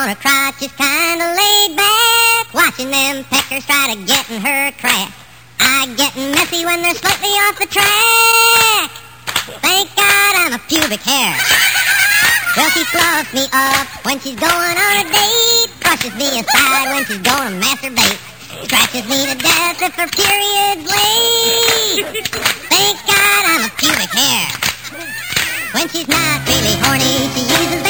on her crotch, just kinda laid back, watching them peckers try to get in her crack. I getting messy when they're slightly off the track. Thank God I'm a pubic hair. Well, she fluffs me up when she's going on a date, pushes me aside when she's going to masturbate, scratches me to death if her period's late. Thank God I'm a pubic hair. When she's not really horny, she uses